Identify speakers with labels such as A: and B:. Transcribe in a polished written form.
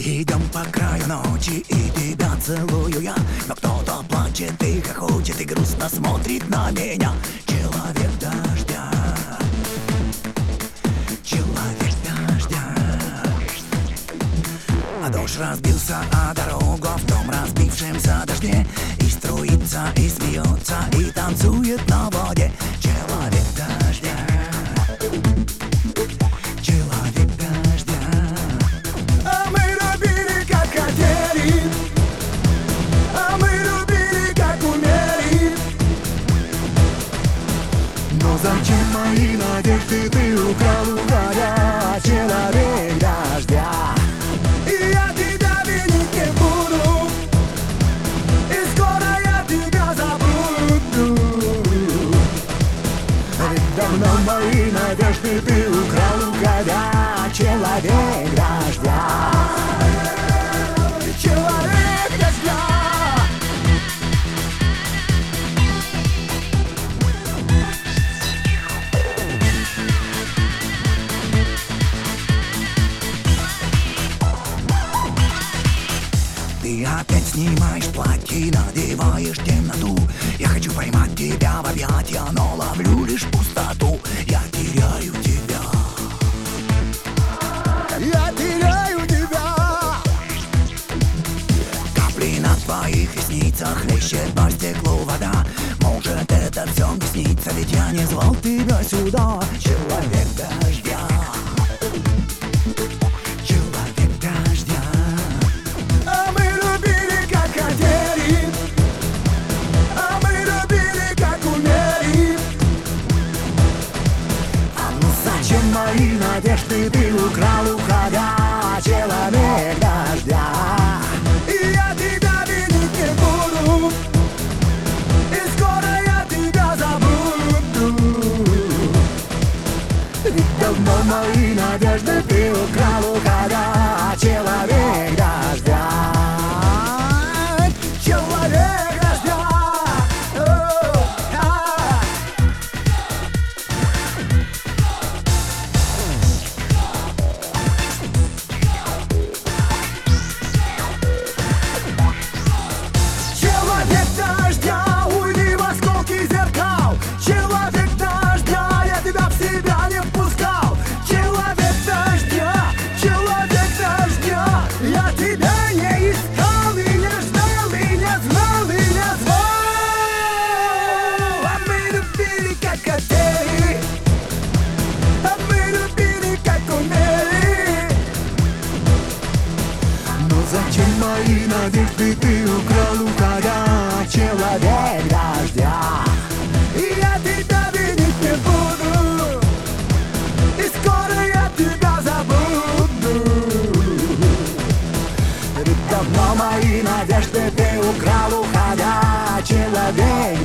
A: Идем по краю ночи, и тебя целую я. Но кто-то плачет и хохочет, и грустно смотрит на меня. Человек дождя, человек дождя. А дождь разбился о дорогу в том разбившемся дожде. И струится, и смеется, и танцует на воде. Человек дождя, человек дождя. А мы любили, как хотели, а мы любили, как умели. Но зачем мои надежды ты украл, уходя, человек дождя? И я тебя винить не буду, и скоро я тебя забуду. Ведь давно мои надежды ты украл, уходя, человек дождя. Человек дождя. Ты опять снимаешь платье, надеваешь темноту. Я хочу поймать тебя в объятия, но ловлю лишь пустоту. Я теряю тебя, я теряю тебя. Капли на твоих ресницах хлещет по стеклу вода. Может, это все не снится, ведь я не звал тебя сюда. Человек дождя, человек дождя. А мы любили, как хотели, а мы любили, как умели. А ну зачем мои надежды ты украл, уходя, человек дождя? И я тебя винить не буду, и скоро я тебя забуду. Ведь давно мои надежды ты украл, уходя, человек дождя. Человек дождя. Человек дождя, уйди в осколки зеркал. Человек дождя, я тебя в себя не впускал. Человек дождя, я тебя не искал, и не ждал, и не знал, и не звал. А мы любили, как хотели, а мы любили, как умели. Но зачем мои надежды ты украл, уходя, человек дождя? И я тебя винить не буду, и скоро я тебя забуду. Ведь давно мои надежды ты украл, уходя, человек